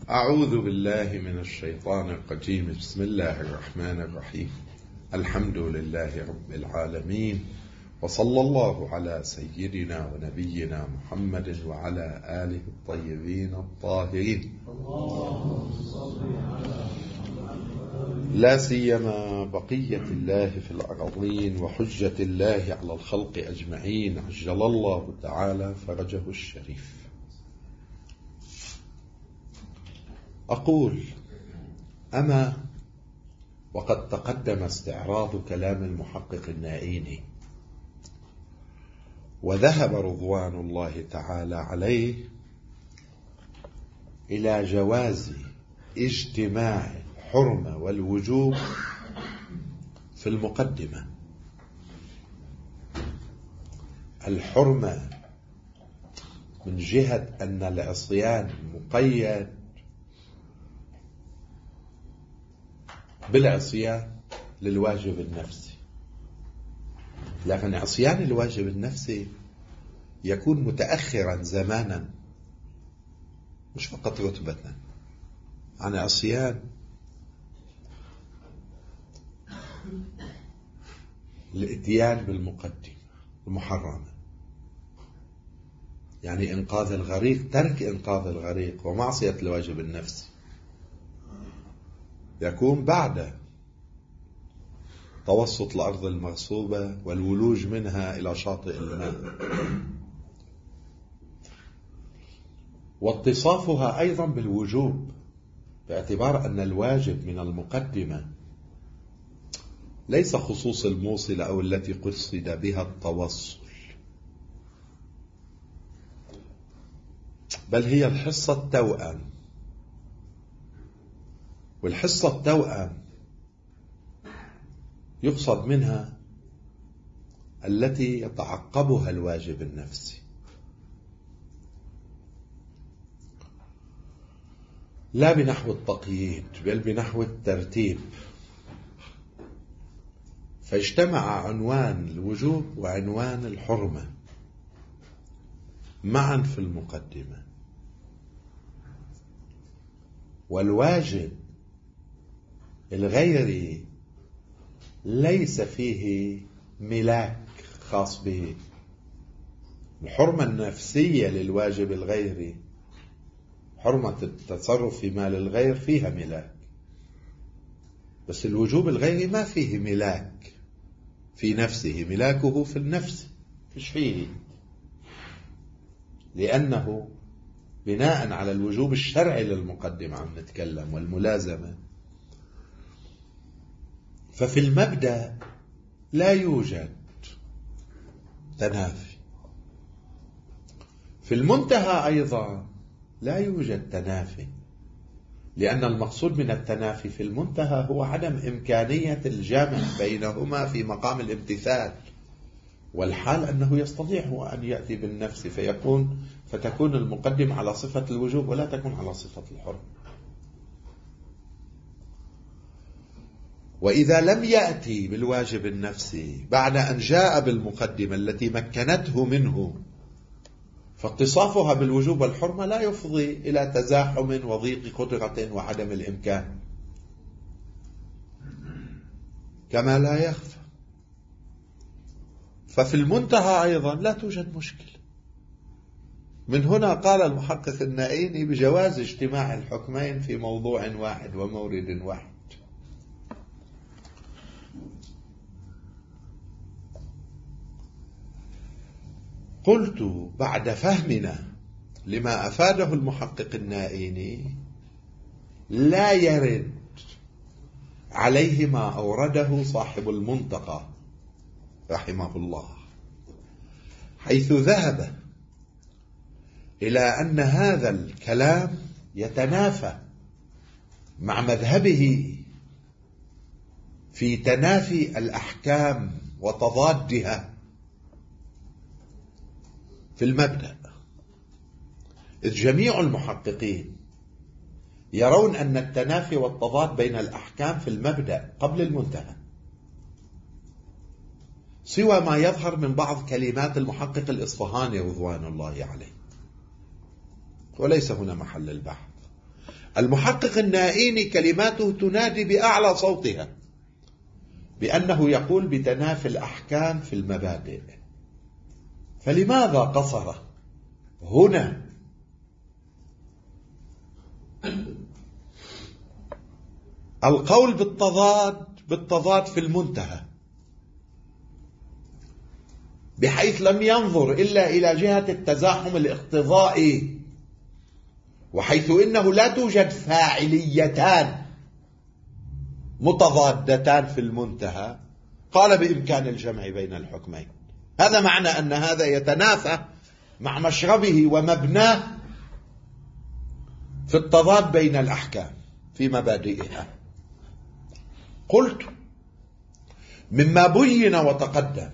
أعوذ بالله من الشيطان الرجيم. بسم الله الرحمن الرحيم. الحمد لله رب العالمين، وصلى الله على سيدنا ونبينا محمد وعلى آله الطيبين الطاهرين، لا سيما بقية الله في الأرضين وحجة الله على الخلق أجمعين، عجل الله تعالى فرجه الشريف. أقول: أما وقد تقدم استعراض كلام المحقق النائيني، وذهب رضوان الله تعالى عليه إلى جواز اجتماع الحرمة والوجوب في المقدمة. الحرمة من جهة أن العصيان مقيد بالعصيان للواجب النفسي، لكن عصيان الواجب النفسي يكون متأخرا زمانا مش فقط رتبة عن عصيان الاتيان بالمقدمة المحرمة، يعني إنقاذ الغريق، ترك إنقاذ الغريق ومعصية الواجب النفسي يكون بعد توسط الأرض المغصوبة والولوج منها إلى شاطئ الماء، واتصافها أيضا بالوجوب باعتبار أن الواجب من المقدمة ليس خصوص الموصلة أو التي قصد بها التوصل، بل هي الحصة التوأم. والحصة التوأم يقصد منها التي يتعقبها الواجب النفسي، لا بنحو التقييد بل بنحو الترتيب، فاجتمع عنوان الوجوب وعنوان الحرمة معا في المقدمة. والواجب الغيري ليس فيه ملاك خاص به. الحرمة النفسية للواجب الغيري، حرمة التصرف في مال الغير، فيها ملاك، بس الوجوب الغيري ما فيه ملاك في نفسه، ملاكه في النفس مش فيه، لأنه بناء على الوجوب الشرعي للمقدمة عم نتكلم والملازمة. ففي المبدأ لا يوجد تنافي، في المنتهى أيضا لا يوجد تنافي، لأن المقصود من التنافي في المنتهى هو عدم إمكانية الجمع بينهما في مقام الامتثال، والحال أنه يستطيع أن يأتي بالنفس فتكون المقدمة على صفة الوجوب ولا تكون على صفة الحرمة. وإذا لم يأتي بالواجب النفسي بعد أن جاء بالمقدمة التي مكنته منه، فاتصافها بالوجوب والحرمة لا يفضي إلى تزاحم وضيق قدرة وعدم الإمكان، كما لا يخفى. ففي المنتهى أيضا لا توجد مشكلة. من هنا قال المحقق النائيني بجواز اجتماع الحكمين في موضوع واحد ومورد واحد. قلت بعد فهمنا لما أفاده المحقق النائيني: لا يرد عليه ما أورده صاحب المنتقى رحمه الله، حيث ذهب إلى أن هذا الكلام يتنافى مع مذهبه في تنافي الأحكام وتضادها في المبدأ، إذ جميع المحققين يرون أن التنافي والتضاد بين الأحكام في المبدأ قبل المنتهى، سوى ما يظهر من بعض كلمات المحقق الإصفهاني رضوان الله عليه، وليس هنا محل البحث. المحقق النائيني كلماته تنادي بأعلى صوتها بأنه يقول بتنافي الأحكام في المبادئ. فلماذا قصر هنا القول بالتضاد في المنتهى، بحيث لم ينظر إلا إلى جهة التزاحم الاقتضائي، وحيث إنه لا توجد فاعليتان متضادتان في المنتهى، قال بإمكان الجمع بين الحكمين. هذا معنى أن هذا يتنافى مع مشربه ومبناه في التضاد بين الأحكام في مبادئها. قلت مما بين وتقدم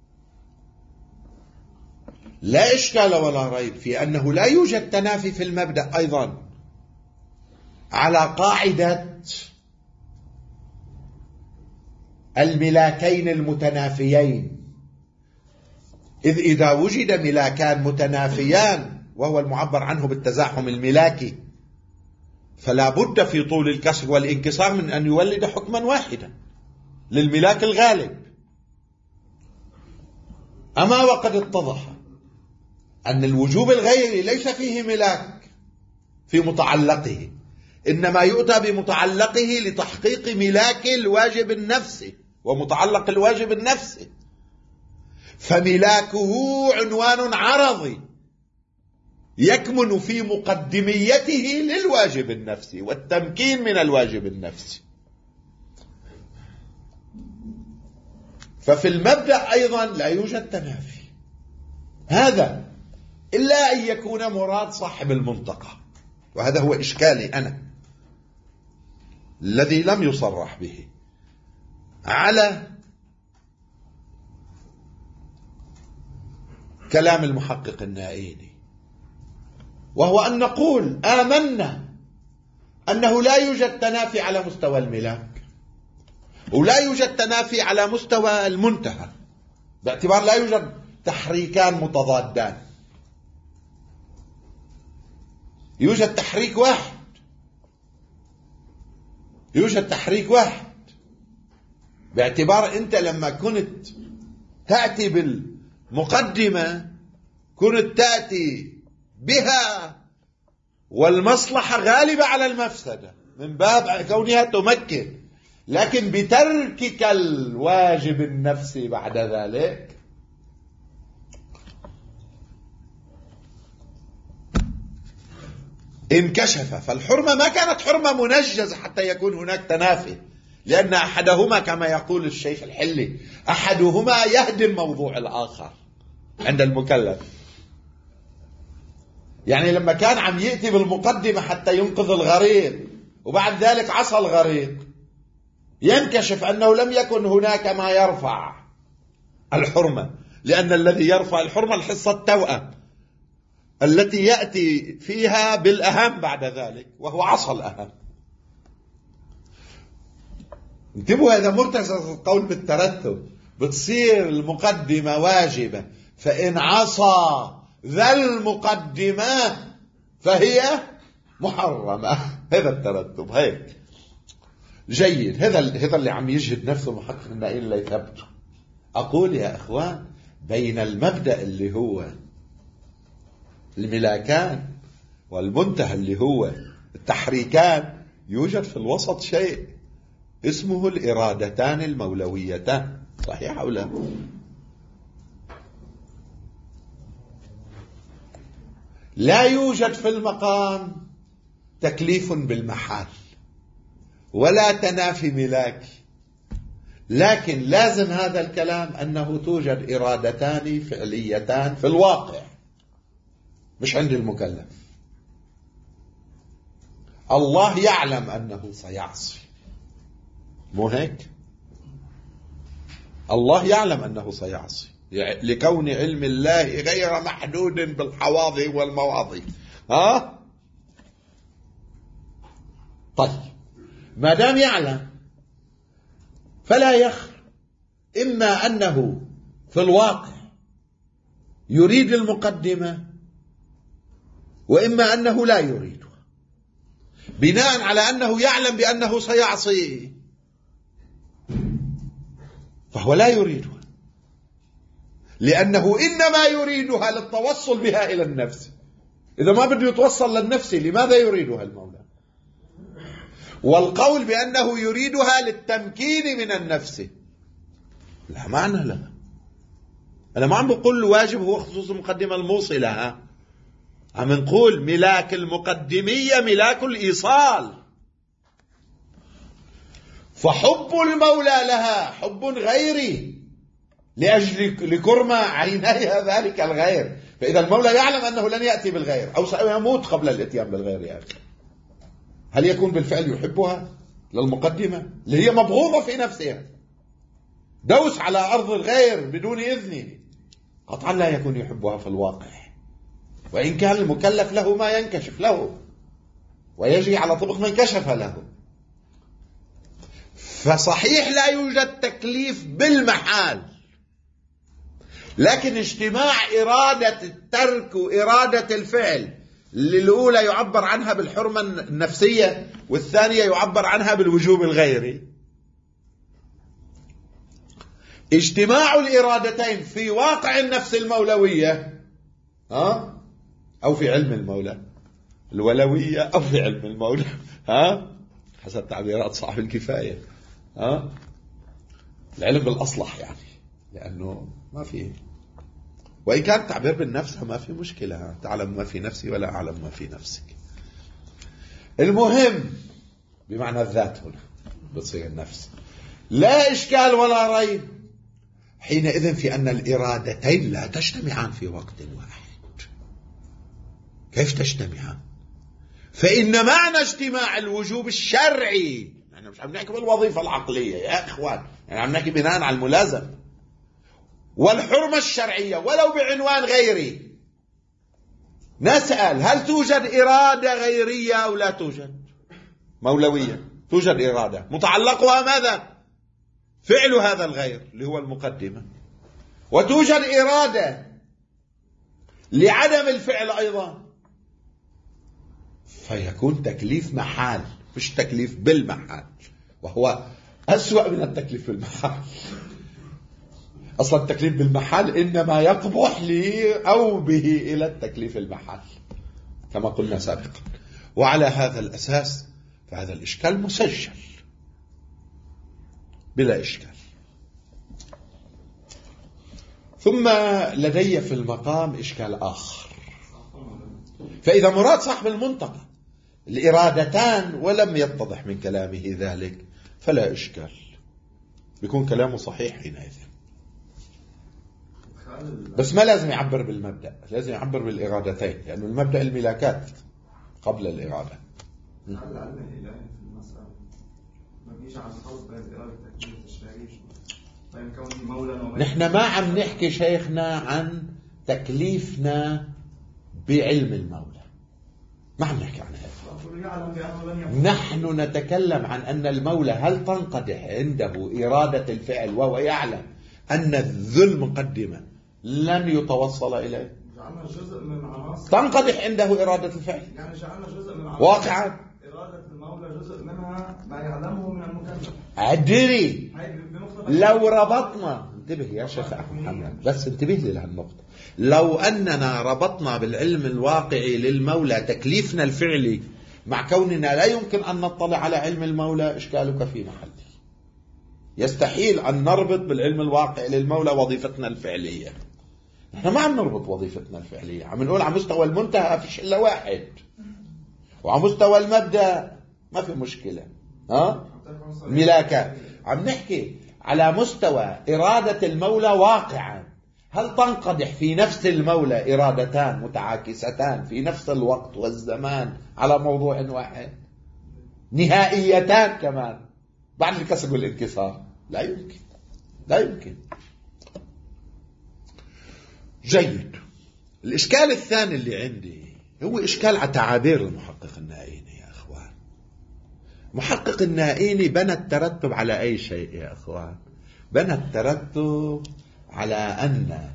لا إشكال ولا ريب في أنه لا يوجد تنافي في المبدأ أيضا على قاعدة الملاكين المتنافيين، إذ إذا وجد ملاكان متنافيان وهو المعبر عنه بالتزاحم الملاكي، فلا بد في طول الكسر والانكسار من أن يولد حكما واحدا للملاك الغالب. أما وقد اتضح أن الوجوب الغيري ليس فيه ملاك في متعلقه، إنما يؤتى بمتعلقه لتحقيق ملاك الواجب النفسي ومتعلق الواجب النفسي، فملاكه عنوان عرضي يكمن في مقدميته للواجب النفسي والتمكين من الواجب النفسي. ففي المبدأ أيضا لا يوجد تنافي، هذا إلا أن يكون مراد صاحب المنطقة، وهذا هو إشكالي أنا الذي لم يصرح به على كلام المحقق النائيني، وهو أن نقول آمنا أنه لا يوجد تنافي على مستوى الملاك، ولا يوجد تنافي على مستوى المنتهى، باعتبار لا يوجد تحريكان متضادان، يوجد تحريك واحد، يوجد تحريك واحد. باعتبار أنت لما كنت تأتي بالمقدمة كنت تأتي بها والمصلحة غالبة على المفسدة من باب كونها تمكن، لكن بتركك الواجب النفسي بعد ذلك انكشف. فالحرمة ما كانت حرمة منجزة حتى يكون هناك تنافي، لأن أحدهما كما يقول الشيخ الحلي أحدهما يهدم موضوع الآخر عند المكلف. يعني لما كان عم يأتي بالمقدمة حتى ينقذ الغريق وبعد ذلك عصى الغريق، ينكشف أنه لم يكن هناك ما يرفع الحرمة، لأن الذي يرفع الحرمة الحصة التوأم التي يأتي فيها بالأهم بعد ذلك وهو عصى الأهم. انتبهوا، هذا مرتكز القول بالترتب، بتصير المقدمة واجبة، فإن عصى ذا المقدمة فهي محرمة. هذا الترتب هيك جيد، هذا اللي عم يجهد نفسه محقق النائين ليثبته. أقول يا أخوان بين المبدأ اللي هو الملاكان والمنتهى اللي هو التحريكان يوجد في الوسط شيء اسمه الإرادتان المولويتان. صحيح أو لا؟ لا يوجد في المقام تكليف بالمحال ولا تنافي ملاكي، لكن لازم هذا الكلام أنه توجد إرادتان فعليتان في الواقع مش عند المكلف. الله يعلم أنه سيعصي، مو هيك؟ الله يعلم أنه سيعصي لكون علم الله غير محدود بالحواضي والمواضي. طيب ما دام يعلم فلا يخر، إما أنه في الواقع يريد المقدمة وإما أنه لا يريدها. بناء على أنه يعلم بأنه سيعصي، فهو لا يريدها، لأنه إنما يريدها للتوصل بها إلى النفس. إذا ما بده يتوصل للنفس لماذا يريدها المولى؟ والقول بأنه يريدها للتمكين من النفس لا معنى لها. أنا ما عم بقول الواجب هو خصوص المقدمة الموصلة، عم نقول ملاك المقدمية ملاك الإيصال، فحب المولى لها حب غيري لأجل لكرم عينيها ذلك الغير. فإذا المولى يعلم أنه لن يأتي بالغير أو سيموت قبل الإتيان بالغير، يعني هل يكون بالفعل يحبها للمقدمة اللي هي مبغوضة في نفسها، دوس على أرض الغير بدون إذنه؟ قطعا لا يكون يحبها في الواقع، وإن كان المكلف له ما ينكشف له ويجري على طبق من كشف له. فصحيح لا يوجد تكليف بالمحال، لكن اجتماع إرادة الترك وإرادة الفعل اللي الأولى يعبر عنها بالحرمة النفسية والثانية يعبر عنها بالوجوب الغيري، اجتماع الإرادتين في واقع النفس المولوية أو في علم المولى الولوية أو في علم المولى حسب تعبيرات صاحب الكفاية العلم بالأصلح، يعني لأنه ما فيه، وإن كان التعبير بالنفس ما في مشكلة، تعلم ما في نفسي ولا أعلم ما في نفسك. المهم بمعنى الذات هنا بتصير النفس، لا إشكال ولا ريب حينئذ في أن الإرادتين لا تجتمعان في وقت واحد. كيف تجتمعان؟ فإن معنى اجتماع الوجوب الشرعي، يعني مش عم نحكي بالوظيفة العقلية يا إخوان، يعني عم نحكي بناء على الملازم، والحرمة الشرعية ولو بعنوان غيري. نسأل هل توجد إرادة غيرية أو لا توجد؟ مولوية توجد إرادة متعلقها ماذا؟ فعل هذا الغير اللي هو المقدمة، وتوجد إرادة لعدم الفعل أيضا، فيكون تكليف محال مش تكليف بالمحال، وهو أسوأ من التكليف بالمحال. أصلا التكليف بالمحال إنما يقبح لي أو به إلى التكليف المحال كما قلنا سابقا. وعلى هذا الأساس فهذا الإشكال مسجل بلا إشكال. ثم لدي في المقام إشكال آخر. فإذا مراد صاحب المنطقة الإرادتان ولم يتضح من كلامه ذلك فلا إشكال، بيكون كلامه صحيح حينئذ، بس ما لازم يعبر بالمبدأ، لازم يعبر بالإرادتين، لأنه المبدأ الملاكات قبل الإرادة. نحن ما عم نحكي شيخنا عن تكليفنا بعلم المولى، ما عم نحكي عن هذا. نحن نتكلم عن أن المولى هل تنقدح عنده إرادة الفعل وهو يعلم أن ذو المقدمة لن يتوصل إليه، تنقدح عنده إرادة الفعل، يعني جعلنا جزء من واقعا إرادة المولى جزء منها ما يعلمه من المكلف. أدري لو ربطنا، انتبه يا شيخ محمد بس انتبه لي لهالنقطة، لو أننا ربطنا بالعلم الواقعي للمولى تكليفنا الفعلي مع كوننا لا يمكن أن نطلع على علم المولى، إشكالك في محله. يستحيل أن نربط بالعلم الواقعي للمولى وظيفتنا الفعلية. نحن ما عم نربط وظيفتنا الفعلية، عم نقول على مستوى المنتهى فيش إلا واحد، وعلى مستوى المبدأ ما في مشكلة ملاكات. عم نحكي على مستوى إرادة المولى واقعا، هل تنقدح في نفس المولى إرادتان متعاكستان في نفس الوقت والزمان على موضوع واحد نهائيتان كمان بعد الكسر والانكسار؟ لا يمكن، لا يمكن. جيد. الإشكال الثاني اللي عندي هو إشكال على تعابير المحقق النائيني يا أخوان. محقق النائيني بنى الترتب على أي شيء يا أخوان؟ بنى الترتب على أن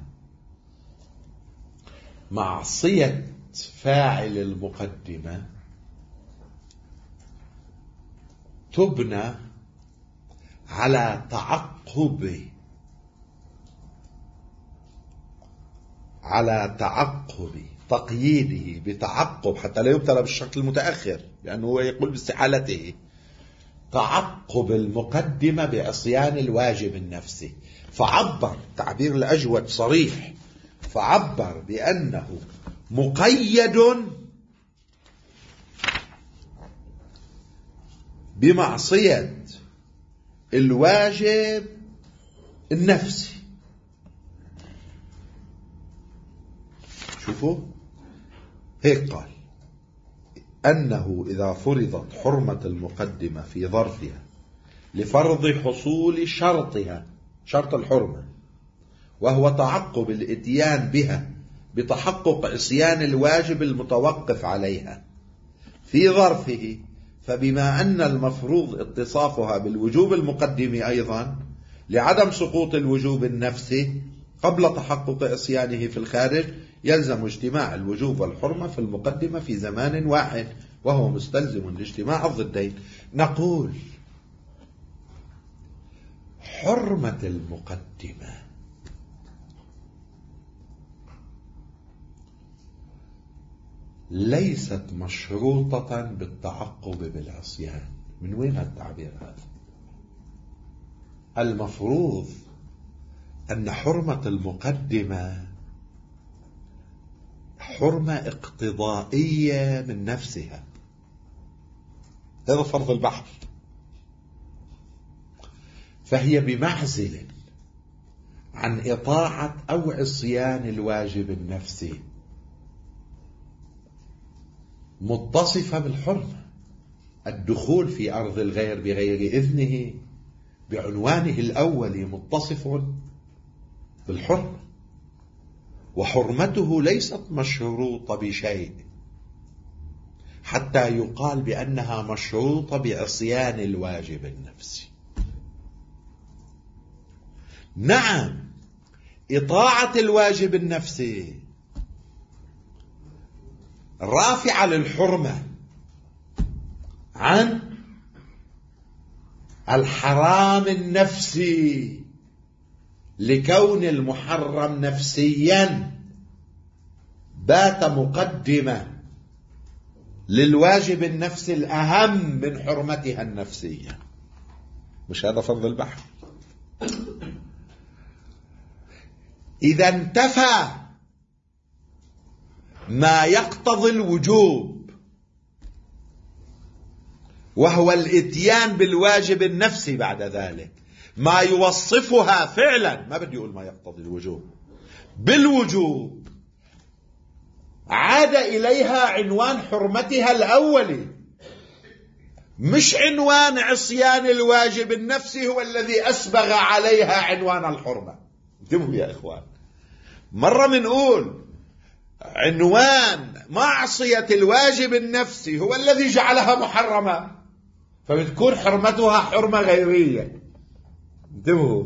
معصية فاعل المقدمة تبنى على تعقب تقييده بتعقب حتى لا يبتلى بالشرط المتأخر، لأنه هو يقول باستحالته. تعقب المقدمة بعصيان الواجب النفسي، فعبر تعبير الأجود صريح، فعبر بأنه مقيد بمعصية الواجب النفسي. شوفوا هيك قال: أنه إذا فرضت حرمة المقدمة في ظرفها لفرض حصول شرطها، شرط الحرمة، وهو تعقب الإتيان بها بتحقق عصيان الواجب المتوقف عليها في ظرفه، فبما أن المفروض اتصافها بالوجوب المقدم أيضا لعدم سقوط الوجوب النفسي قبل تحقق عصيانه في الخارج، يلزم اجتماع الوجوب والحرمة في المقدمة في زمان واحد، وهو مستلزم لاجتماع الضدين. نقول حرمة المقدمة ليست مشروطة بالتعقب بالعصيان. من وين التعبير هذا؟ المفروض أن حرمة المقدمة حرمة اقتضائية من نفسها، هذا فرض البحث، فهي بمعزل عن إطاعة أو عصيان الواجب النفسي، متصفة بالحرمة. الدخول في أرض الغير بغير إذنه بعنوانه الأول متصف بالحرمة، وحرمته ليست مشروطة بشيء حتى يقال بأنها مشروطة بعصيان الواجب النفسي. نعم، إطاعة الواجب النفسي رافعة للحرمة عن الحرام النفسي، لكون المحرم نفسيا بات مقدمة للواجب النفسي الأهم من حرمتها النفسية. مش هذا فرض البحث؟ إذا انتفى ما يقتضي الوجوب وهو الاتيان بالواجب النفسي بعد ذلك، ما يوصفها فعلا، ما بدي أقول ما يقتضي الوجوب، بالوجوب، عاد إليها عنوان حرمتها الأولي، مش عنوان عصيان الواجب النفسي هو الذي أسبغ عليها عنوان الحرمة. انتبهوا يا إخوان، مرة منقول عنوان معصية الواجب النفسي هو الذي جعلها محرمة، فبتكون حرمتها حرمة غيرية. انتبهوا.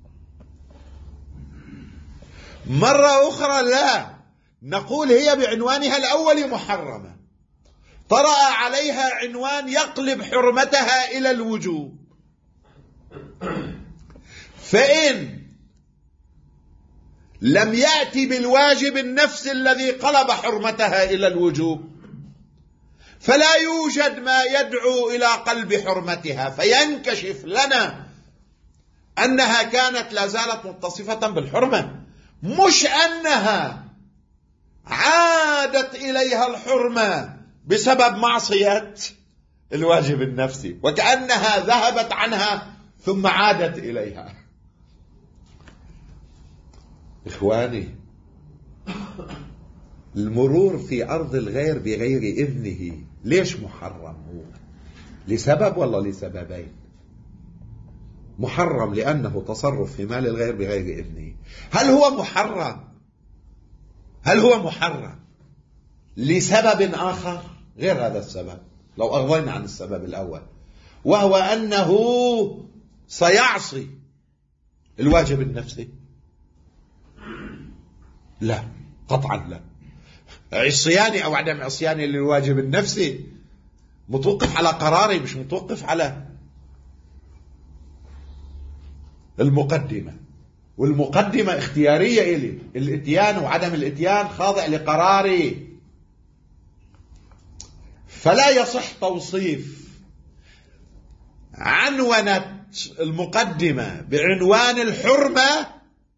مرة أخرى لا، نقول هي بعنوانها الأول محرمة، طرأ عليها عنوان يقلب حرمتها إلى الوجوب، فإن لم يأتي بالواجب النفسي الذي قلب حرمتها إلى الوجوب فلا يوجد ما يدعو إلى قلب حرمتها، فينكشف لنا أنها كانت لا زالت متصفة بالحرمة، مش أنها عادت إليها الحرمة بسبب معصية الواجب النفسي، وكأنها ذهبت عنها ثم عادت إليها. إخواني، المرور في أرض الغير بغير إذنه ليش محرم؟ هو لسبب ولا لسببين؟ محرم لأنه تصرف في مال الغير بغير إذنه. هل هو محرم لسبب آخر غير هذا السبب؟ لو أغضينا عن السبب الأول وهو أنه سيعصي الواجب النفسي، لا، قطعا لا. عصياني أو عدم عصياني للواجب النفسي متوقف على قراري، مش متوقف على المقدمة، والمقدمة اختيارية إلي، الإتيان وعدم الإتيان خاضع لقراري. فلا يصح توصيف عنونة المقدمة بعنوان الحرمة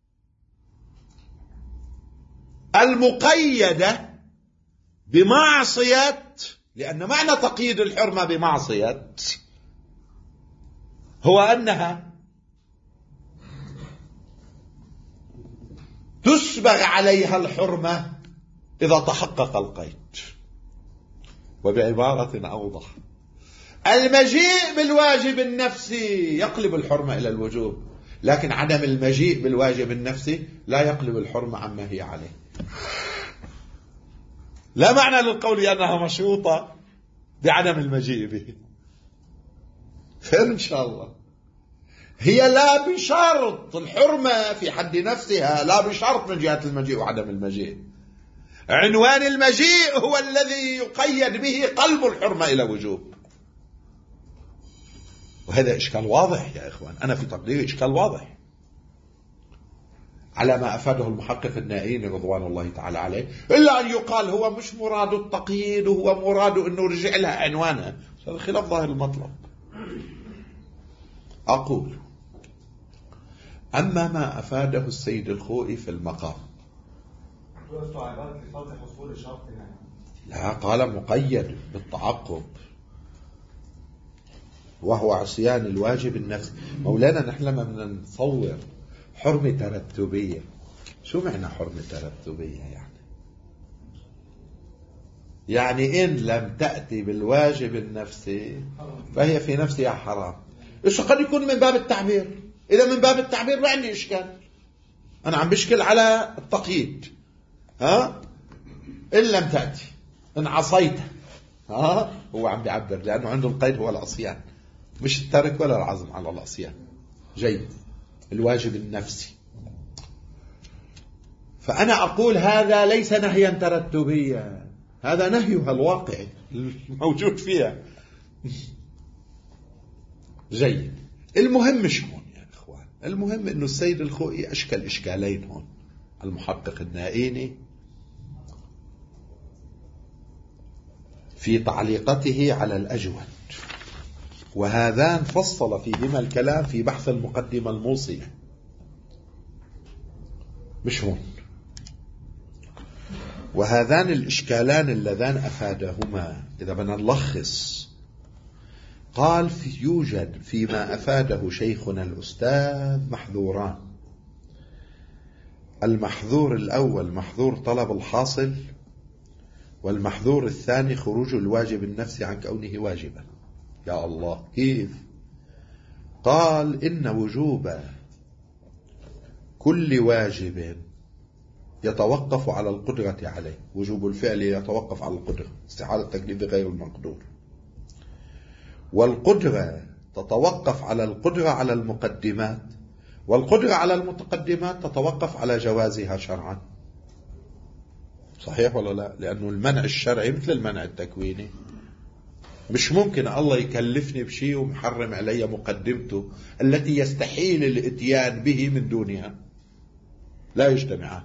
المقيدة بمعصية، لأن معنى تقييد الحرمة بمعصية هو أنها تسبغ عليها الحرمة إذا تحقق القيد. وبعبارة أوضح، المجيء بالواجب النفسي يقلب الحرمة إلى الوجوب، لكن عدم المجيء بالواجب النفسي لا يقلب الحرمة عما هي عليه. لا معنى للقول أنها مشروطة بعدم المجيء به. إن شاء الله هي لا بشرط، الحرمة في حد نفسها لا بشرط من جهة المجيء وعدم المجيء. عنوان المجيء هو الذي يقيد به قلب الحرمة إلى وجوب. وهذا إشكال واضح يا إخوان، أنا في تقديري إشكال واضح على ما أفاده المحقق النائيني رضوان الله تعالى عليه، إلا أن يقال هو مش مراد التقييد وهو مراد أنه رجع لها عنوانها، هذا خلاف ظاهر المطلب. أقول أما ما أفاده السيد الخوئي في المقام، لا قال مقيد بالتعقب وهو عصيان الواجب النفسي. مولانا نحن لما بدنا نصور حرمة ترتبية، شو معنى حرمة ترتبية؟ يعني إن لم تأتي بالواجب النفسي فهي في نفسها حرام. إيش قد يكون من باب التعبير؟ إذا من باب التعبير ما عندي إشكال، أنا عم بشكل على التقييد. إن لم تأتي، إن عصيت، هو عم بيعبر لأنه عنده القيد هو العصيان، مش الترك ولا العزم على العصيان. جيد، الواجب النفسي. فأنا أقول هذا ليس نهيا ترتبيا، هذا نهيها الواقعي الموجود فيها. جيد، المهم مش هون يا إخوان، المهم أنه السيد الخوئي أشكل إشكالين هون، المحقق النائيني في تعليقته على الأجود، وهذان فصل فيهما الكلام في بحث المقدمة الموصية، مش هون. وهذان الإشكالان اللذان أفادهما إذا بدنا نلخص، قال يوجد فيما أفاده شيخنا الأستاذ محذوران. المحذور الأول محذور طلب الحاصل، والمحذور الثاني خروج الواجب النفسي عن كونه واجبا. يا الله، كيف؟ قال إن وجوب كل واجب يتوقف على القدرة عليه، وجوب الفعل يتوقف على القدرة، استحالة التكليف غير المقدور، والقدرة تتوقف على القدرة على المقدمات، والقدرة على المتقدمات تتوقف على جوازها شرعا. صحيح ولا لا؟ لأنه المنع الشرعي مثل المنع التكويني، مش ممكن الله يكلفني بشيء ومحرم علي مقدمته التي يستحيل الاتيان به من دونها، لا يجتمعان.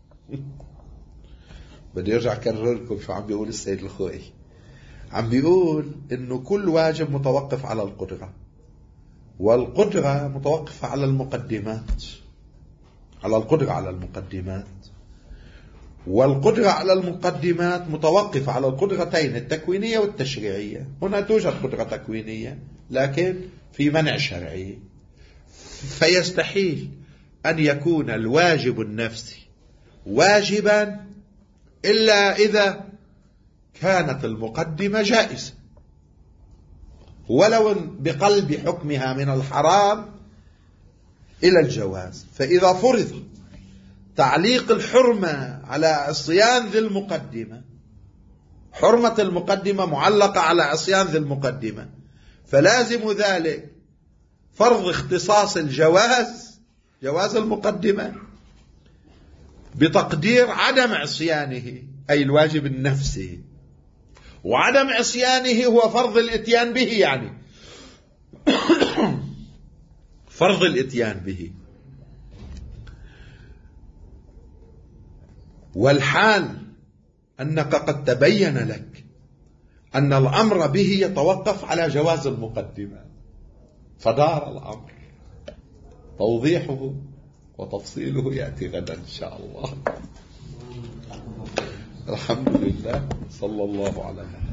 بدي ارجع اكرر لكم شو عم بيقول السيد الخوئي. عم بيقول انه كل واجب متوقف على القدرة، والقدرة متوقفة على المقدمات، على القدرة على المقدمات، والقدرة على المقدمات متوقفة على القدرتين التكوينية والتشريعية. هنا توجد قدرة تكوينية لكن في منع شرعي، فيستحيل أن يكون الواجب النفسي واجبا إلا إذا كانت المقدمة جائزة، ولو بقلب حكمها من الحرام إلى الجواز. فإذا فرض تعليق الحرمة على عصيان ذي المقدمة، حرمة المقدمة معلقة على عصيان ذي المقدمة، فلازم ذلك فرض اختصاص الجواز، جواز المقدمة، بتقدير عدم عصيانه أي الواجب النفسي، وعدم عصيانه هو فرض الاتيان به يعني. فرض الإتيان به. والحال أنك قد تبين لك أن الأمر به يتوقف على جواز المقدمة، فدار الأمر. توضيحه وتفصيله يأتي غدا إن شاء الله. الحمد لله، صلى الله على محمد.